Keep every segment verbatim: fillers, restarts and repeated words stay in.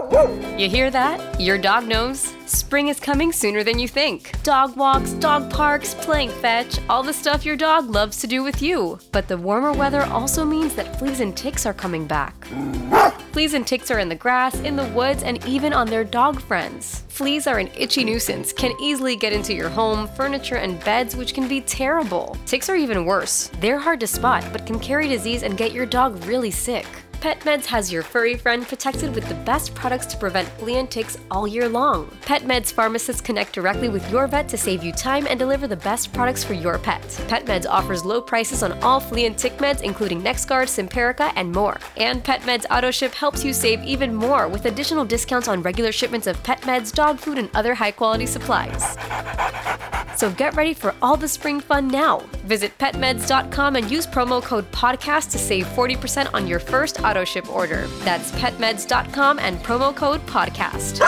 You hear that? Your dog knows. Spring is coming sooner than you think. Dog walks, dog parks, playing fetch, all the stuff your dog loves to do with you. But the warmer weather also means that fleas and ticks are coming back. Fleas and ticks are in the grass, in the woods, and even on their dog friends. Fleas are an itchy nuisance, can easily get into your home, furniture, and beds, which can be terrible. Ticks are even worse. They're hard to spot, but can carry disease and get your dog really sick. PetMeds has your furry friend protected with the best products to prevent flea and ticks all year long. PetMeds pharmacists connect directly with your vet to save you time and deliver the best products for your pet. PetMeds offers low prices on all flea and tick meds, including NexGard, Simparica, and more. And PetMeds AutoShip helps you save even more with additional discounts on regular shipments of pet meds, dog food, and other high-quality supplies. So get ready for all the spring fun now. Visit pet meds dot com and use promo code podcast to save forty percent on your first auto ship order. That's pet meds dot com and promo code podcast.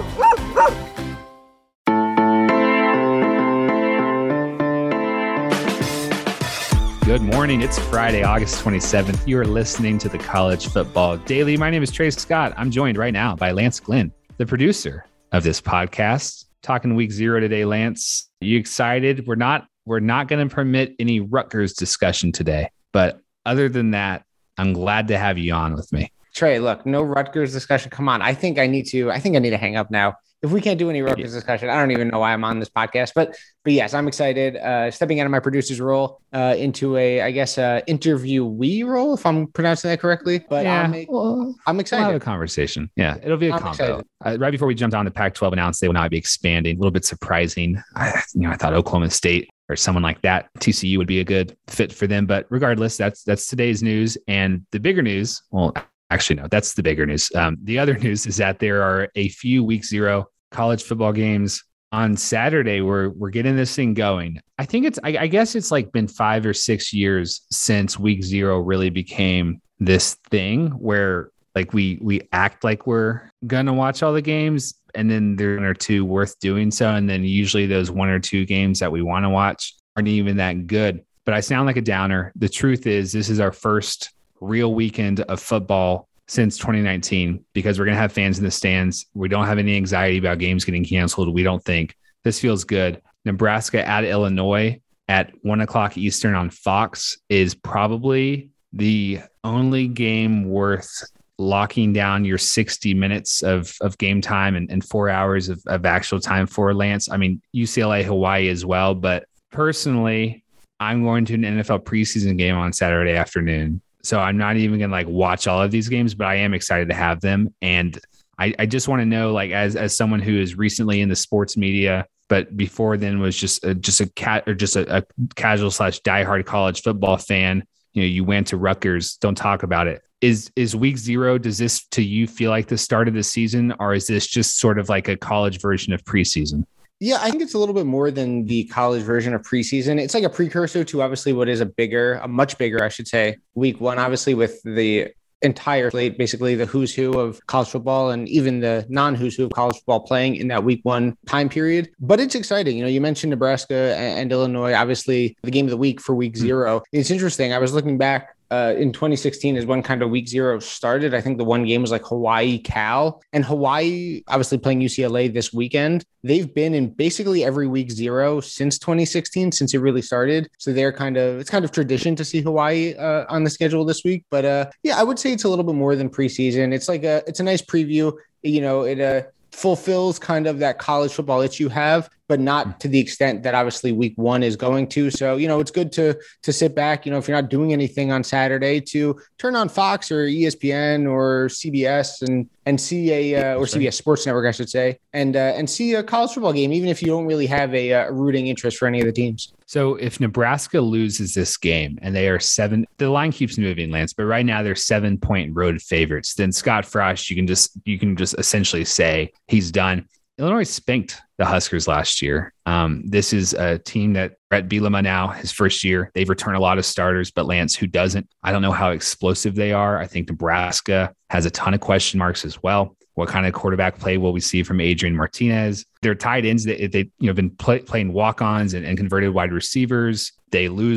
Good morning. It's Friday, August twenty-seventh. You are listening to the College Football Daily. My name is Trey Scott. I'm joined right now by Lance Glenn, the producer of this podcast. Talking week zero today, Lance. Are you excited? We're not we're not going to permit any Rutgers discussion today. But other than that, I'm glad to have you on with me. Trey, look, no Rutgers discussion. Come on. I think I need to I think I need to hang up now. If we can't do any Rutgers yeah. discussion, I don't even know why I'm on this podcast. But but yes, I'm excited. Uh, stepping out of my producer's role uh, into a, I guess, uh, interviewee role, if I'm pronouncing that correctly. But yeah, I'm, a, well, I'm excited. We'll have a conversation. Yeah, it'll be a I'm combo. Uh, right before we jumped on, the Pac twelve announced they will not be expanding. A little bit surprising. I, you know, I thought Oklahoma State or someone like that, T C U would be a good fit for them. But regardless, that's that's today's news. And the bigger news, well, actually, no, that's the bigger news. Um, the other news is that there are a few week zero college football games on Saturday. We're we're getting this thing going. I think it's, I, I guess it's like been five or six years since week zero really became this thing where like we we act like we're gonna watch all the games, and then there are one or two worth doing so, and then usually those one or two games that we want to watch aren't even that good. But I sound like a downer. The truth is, this is our first real weekend of football since twenty nineteen, because we're going to have fans in the stands. We don't have any anxiety about games getting canceled. We don't think. This feels good. Nebraska at Illinois at one o'clock Eastern on Fox is probably the only game worth locking down your sixty minutes of, of game time and, and four hours of, of actual time for, Lance. I mean, U C L A, Hawaii as well. But personally, I'm going to an N F L preseason game on Saturday afternoon. So I'm not even going to like watch all of these games, but I am excited to have them. And I, I just want to know, like, as, as someone who is recently in the sports media, but before then was just a, just a cat or just a, a casual slash diehard college football fan. You know, you went to Rutgers. Don't talk about it. Is, is week zero, does this to you feel like the start of the season, or is this just sort of like a college version of preseason? Yeah, I think it's a little bit more than the college version of preseason. It's like a precursor to obviously what is a bigger, a much bigger, I should say, week one, obviously with the entire slate, basically the who's who of college football and even the non-who's who of college football playing in that week one time period. But it's exciting. You know, you mentioned Nebraska and, and Illinois, obviously the game of the week for week zero. It's interesting. I was looking back. Uh, in twenty sixteen is when kind of week zero started. I think the one game was like Hawaii Cal, and Hawaii obviously playing U C L A this weekend. They've been in basically every week zero since twenty sixteen, since it really started. So they're kind of, it's kind of tradition to see Hawaii uh, on the schedule this week. But uh, yeah, I would say it's a little bit more than preseason. It's like a, it's a nice preview. You know, it uh, fulfills kind of that college football itch you have, but not to the extent that obviously week one is going to. So, you know, it's good to to sit back, you know, if you're not doing anything on Saturday, to turn on Fox or E S P N or C B S and and see a uh, or C B S Sports Network, I should say, and uh, and see a college football game, even if you don't really have a, a rooting interest for any of the teams. So if Nebraska loses this game and they are seven, the line keeps moving, Lance, but right now they're seven point road favorites, then Scott Frost, you can just you can just essentially say he's done. Illinois spanked the Huskers last year. Um, this is a team that Brett Bielema now, his first year, they've returned a lot of starters, but Lance, who doesn't? I don't know how explosive they are. I think Nebraska has a ton of question marks as well. What kind of quarterback play will we see from Adrian Martinez? Their tight ends, they, they you know been play, playing walk-ons and, and converted wide receivers. They lose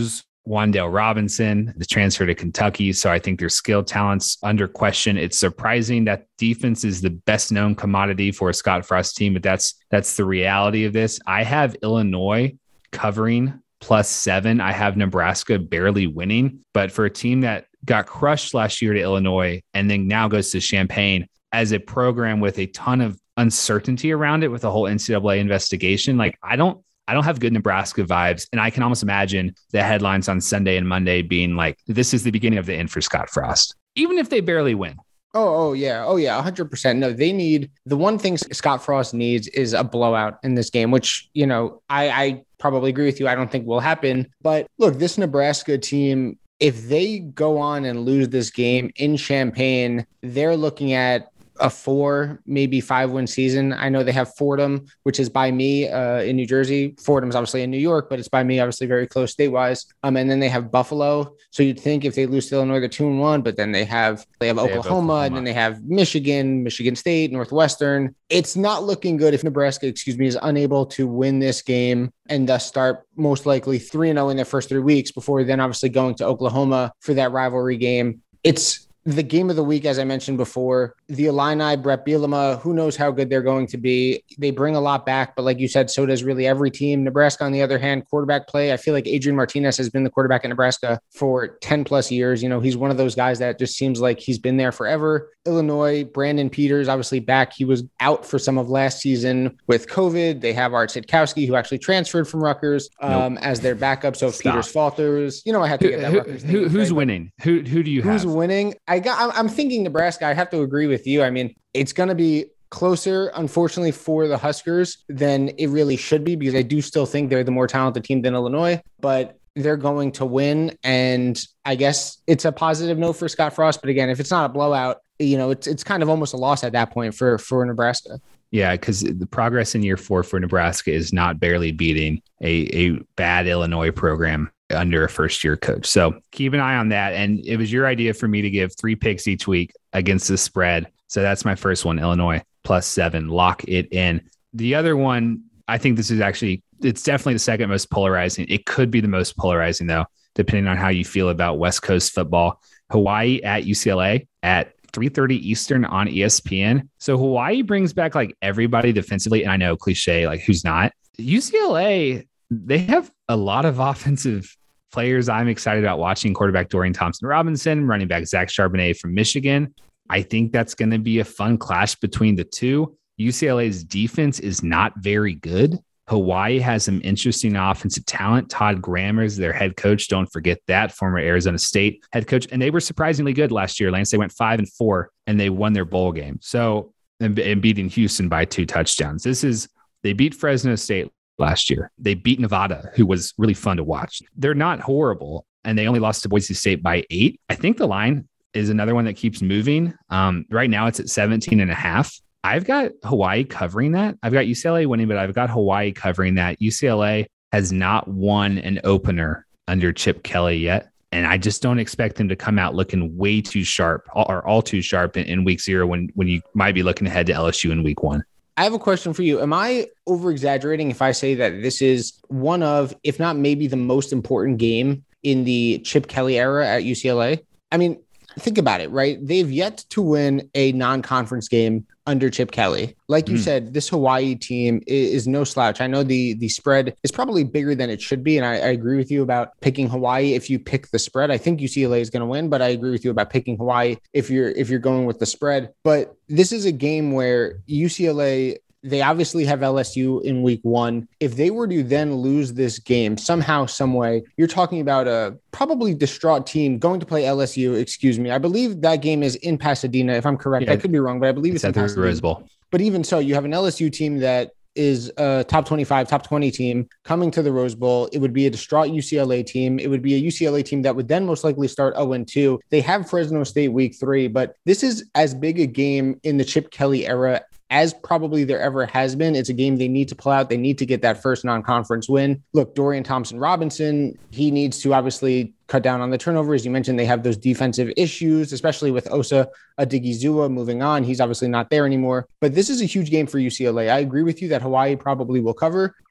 Wan'Dale Robinson, the transfer to Kentucky. So I think their skill talent's under question. It's surprising that defense is the best known commodity for a Scott Frost team, but that's that's the reality of this. I have Illinois covering plus seven. I have Nebraska barely winning, but for a team that got crushed last year to Illinois and then now goes to Champaign as a program with a ton of uncertainty around it with the whole N C double A investigation, like I don't I don't have good Nebraska vibes. And I can almost imagine the headlines on Sunday and Monday being like, this is the beginning of the end for Scott Frost, even if they barely win. Oh, oh yeah. Oh yeah. one hundred percent. No, they need the one thing Scott Frost needs is a blowout in this game, which, you know, I, I probably agree with you. I don't think will happen. But look, this Nebraska team, if they go on and lose this game in Champaign, they're looking at a four, maybe five win season. I know they have Fordham, which is by me uh, in New Jersey. Fordham's obviously in New York, but it's by me, obviously very close state-wise. Um, and then they have Buffalo. So you'd think if they lose to Illinois, they're two and one, but then they have they have, they Oklahoma, have Oklahoma, and then they have Michigan, Michigan State, Northwestern. It's not looking good if Nebraska, excuse me, is unable to win this game and thus start most likely three and oh in their first three weeks before then obviously going to Oklahoma for that rivalry game. It's the game of the week, as I mentioned before. The Illini, Brett Bielema, who knows how good they're going to be. They bring a lot back, but like you said, so does really every team. Nebraska, on the other hand, quarterback play. I feel like Adrian Martinez has been the quarterback in Nebraska for ten plus years. You know, he's one of those guys that just seems like he's been there forever. Illinois, Brandon Peters, obviously back. He was out for some of last season with COVID. They have Art Sitkowski, who actually transferred from Rutgers um, nope. as their backup. So if Stop. Peters falters, you know, I have to get that. Who, Rutgers who, thing, who's right? winning? Who who do you who's have? Who's winning? I got. I'm thinking Nebraska. I have to agree with you. I mean, it's going to be closer, unfortunately, for the Huskers than it really should be, because I do still think they're the more talented team than Illinois, but they're going to win. And I guess it's a positive note for Scott Frost. But again, if it's not a blowout, you know, it's it's kind of almost a loss at that point for, for Nebraska. Yeah, because the progress in year four for Nebraska is not barely beating a, a bad Illinois program under a first year coach. So keep an eye on that. And it was your idea for me to give three picks each week against the spread. So that's my first one, Illinois plus seven, lock it in. The other one, I think this is actually, it's definitely the second most polarizing. It could be the most polarizing though, depending on how you feel about West Coast football. Hawaii at U C L A at three thirty Eastern on E S P N. So Hawaii brings back like everybody defensively. And I know cliche, like who's not. U C L A, they have a lot of offensive players I'm excited about watching. Quarterback Dorian Thompson-Robinson, running back Zach Charbonnet from Michigan. I think that's going to be a fun clash between the two. U C L A's defense is not very good. Hawaii has some interesting offensive talent. Todd Grammer is their head coach. Don't forget that, former Arizona State head coach. And they were surprisingly good last year, Lance. They went five and four and they won their bowl game. So, and, and beating Houston by two touchdowns. This is, they beat Fresno State last year. They beat Nevada, who was really fun to watch. They're not horrible, and they only lost to Boise State by eight. I think the line is another one that keeps moving. Um, right now it's at seventeen and a half. I've got Hawaii covering that. I've got U C L A winning, but I've got Hawaii covering that. U C L A has not won an opener under Chip Kelly yet. And I just don't expect them to come out looking way too sharp or all too sharp in, in week zero when, when you might be looking ahead to L S U in week one. I have a question for you. Am I over exaggerating if I say that this is one of, if not maybe the most important game in the Chip Kelly era at U C L A? I mean, think about it, right? They've yet to win a non-conference game under Chip Kelly. Like you mm. said, this Hawaii team is, is no slouch. I know the the spread is probably bigger than it should be, and I, I agree with you about picking Hawaii. If you pick the spread, I think U C L A is going to win, but I agree with you about picking Hawaii if you're if you're going with the spread. But this is a game where U C L A, they obviously have L S U in week one. If they were to then lose this game somehow, some way, you're talking about a probably distraught team going to play L S U. Excuse me. I believe that game is in Pasadena, if I'm correct. Yeah, I could be wrong, but I believe it's, it's in Pasadena. Rose Bowl. But even so, you have an L S U team that is a top twenty-five, top twenty team coming to the Rose Bowl. It would be a distraught U C L A team. It would be a U C L A team that would then most likely start oh and two. They have Fresno State week three, but this is as big a game in the Chip Kelly era as probably there ever has been. It's a game they need to pull out. They need to get that first non-conference win. Look, Dorian Thompson-Robinson, he needs to obviously cut down on the turnovers. You mentioned they have those defensive issues, especially with Osa Odigizua moving on. He's obviously not there anymore. But this is a huge game for U C L A. I agree with you that Hawaii probably will cover.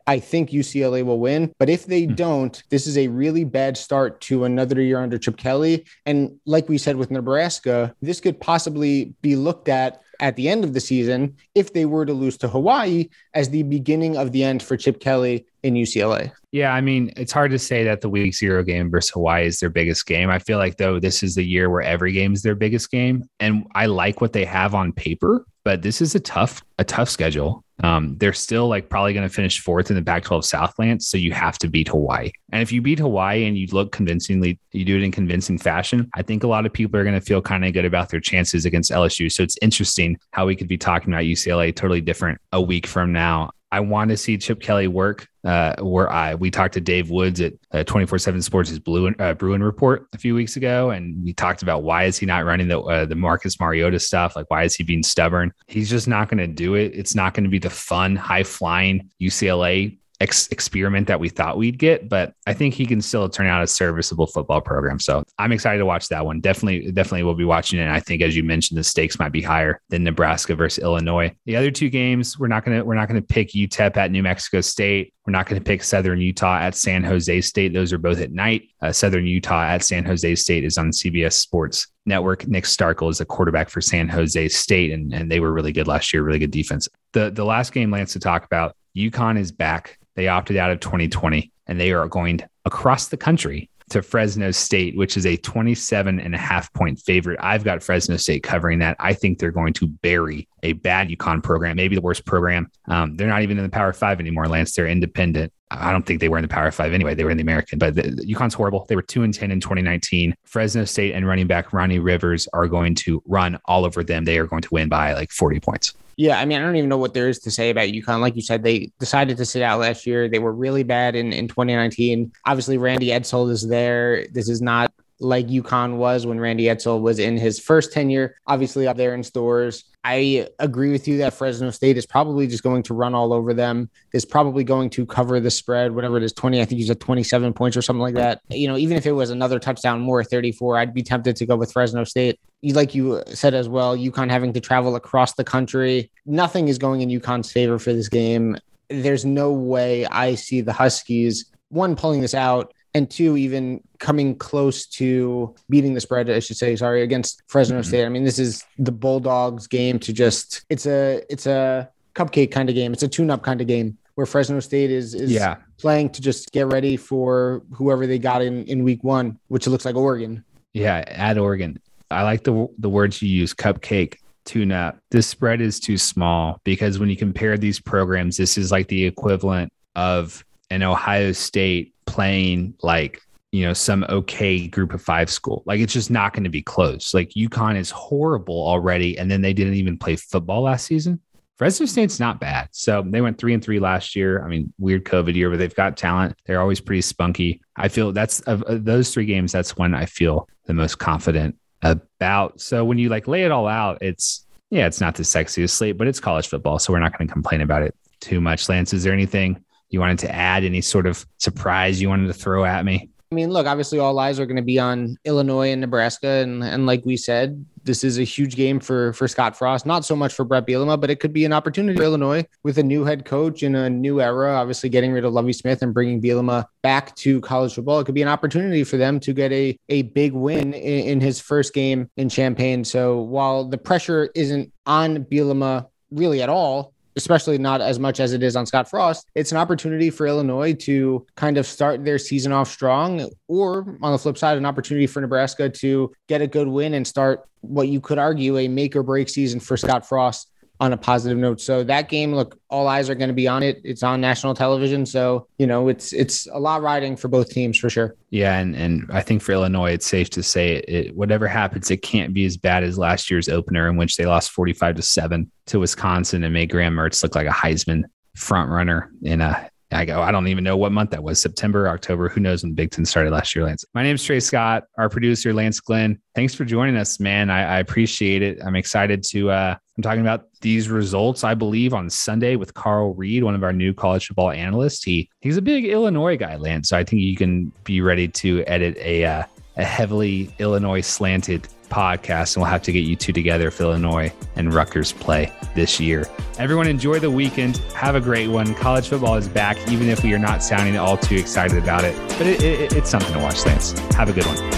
I think U C L A will win. But if they Hmm. don't, this is a really bad start to another year under Chip Kelly. And like we said with Nebraska, this could possibly be looked at at the end of the season, if they were to lose to Hawaii, as the beginning of the end for Chip Kelly in U C L A. Yeah, I mean, it's hard to say that the week zero game versus Hawaii is their biggest game. I feel like, though, this is the year where every game is their biggest game. And I like what they have on paper, but this is a tough, a tough schedule. Um, they're still like probably going to finish fourth in the Pac twelve Southland. So you have to beat Hawaii. And if you beat Hawaii and you look convincingly, you do it in convincing fashion, I think a lot of people are going to feel kind of good about their chances against L S U. So it's interesting how we could be talking about U C L A totally different a week from now. I want to see Chip Kelly work. Uh, where I we talked to Dave Woods at uh, twenty-four seven Sports' Blue uh, Bruin Report a few weeks ago, and we talked about why is he not running the uh, the Marcus Mariota stuff? Like, why is he being stubborn? He's just not going to do it. It's not going to be the fun, high flying U C L A Ex- experiment that we thought we'd get, but I think he can still turn out a serviceable football program. So I'm excited to watch that one. Definitely, definitely will be watching it. And I think, as you mentioned, the stakes might be higher than Nebraska versus Illinois. The other two games, we're not gonna we're not gonna pick U T E P at New Mexico State. We're not going to pick Southern Utah at San Jose State. Those are both at night. Uh, Southern Utah at San Jose State is on C B S Sports Network. Nick Starkel is a quarterback for San Jose State, and, and they were really good last year, really good defense. The, the last game, Lance, to talk about, UConn is back. They opted out of twenty twenty, and they are going across the country to Fresno State, which is a twenty-seven and a half point favorite. I've got Fresno State covering that. I think they're going to bury a bad UConn program, maybe the worst program. Um, they're not even in the Power Five anymore, Lance. They're independent. I don't think they were in the Power Five anyway. They were in the American, but the, the UConn's horrible. They were two and ten in twenty nineteen. Fresno State and running back Ronnie Rivers are going to run all over them. They are going to win by like forty points. Yeah, I mean, I don't even know what there is to say about UConn. Like you said, they decided to sit out last year. They were really bad in, in twenty nineteen. Obviously, Randy Edsall is there. This is not like UConn was when Randy Edsall was in his first tenure, obviously up there in Stores. I agree with you that Fresno State is probably just going to run all over them, is probably going to cover the spread, whatever it is, twenty, I think he's at twenty-seven points or something like that. You know, even if it was another touchdown more, thirty-four, I'd be tempted to go with Fresno State. Like you said as well, UConn having to travel across the country. Nothing is going in UConn's favor for this game. There's no way I see the Huskies, one, pulling this out, and two, even coming close to beating the spread, I should say, sorry, against Fresno State. I mean, this is the Bulldogs game to just, it's a, it's a cupcake kind of game. It's a tune-up kind of game where Fresno State is, is yeah. playing to just get ready for whoever they got in, in week one, which looks like Oregon. Yeah, at Oregon. I like the the words you use, cupcake, tune-up. This spread is too small because when you compare these programs, this is like the equivalent of an Ohio State playing like, you know, some okay group of five school. Like, it's just not going to be close. Like, UConn is horrible already, and then they didn't even play football last season. Fresno State's not bad. So they went three and three last year. I mean, weird COVID year, but they've got talent. They're always pretty spunky. I feel that's of, of those three games, that's when I feel the most confident about. So when you like lay it all out, it's, yeah, it's not the sexiest slate, but it's college football. So we're not going to complain about it too much. Lance, is there anything you wanted to add? Any sort of surprise you wanted to throw at me? I mean, look, obviously all eyes are going to be on Illinois and Nebraska. And, and like we said, this is a huge game for, for Scott Frost, not so much for Brett Bielema, but it could be an opportunity for Illinois with a new head coach in a new era, obviously getting rid of Lovie Smith and bringing Bielema back to college football. It could be an opportunity for them to get a, a big win in, in his first game in Champaign. So while the pressure isn't on Bielema really at all, especially not as much as it is on Scott Frost, it's an opportunity for Illinois to kind of start their season off strong, or on the flip side, an opportunity for Nebraska to get a good win and start what you could argue a make or break season for Scott Frost on a positive note. So that game, look, all eyes are going to be on it. It's on national television. So, you know, it's it's a lot riding for both teams for sure. Yeah. And and I think for Illinois, it's safe to say it, it whatever happens, it can't be as bad as last year's opener in which they lost forty-five to seven to Wisconsin and made Graham Mertz look like a Heisman front runner in a I go, I don't even know what month that was, September, October. Who knows when Big Ten started last year, Lance. My name is Trey Scott, our producer, Lance Glenn. Thanks for joining us, man. I, I appreciate it. I'm excited to, uh, I'm talking about these results, I believe, on Sunday with Carl Reed, one of our new college football analysts. He He's a big Illinois guy, Lance. So I think you can be ready to edit a, uh, a heavily Illinois slanted podcast, and we'll have to get you two together if Illinois and Rutgers play this year. Everyone enjoy the weekend. Have a great one. College football is back, even if we are not sounding all too excited about it. But it, it, it's something to watch, Lance. Have a good one.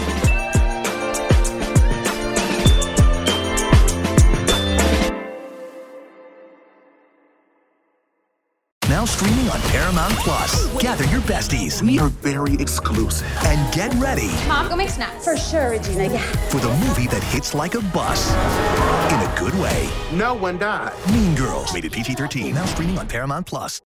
Now streaming on Paramount Plus. Gather your besties. We are very exclusive. And get ready. Mom, go make snacks. For sure, Regina, yeah. For the movie that hits like a bus. In a good way. No one died. Mean Girls. Rated P G thirteen. Now streaming on Paramount Plus.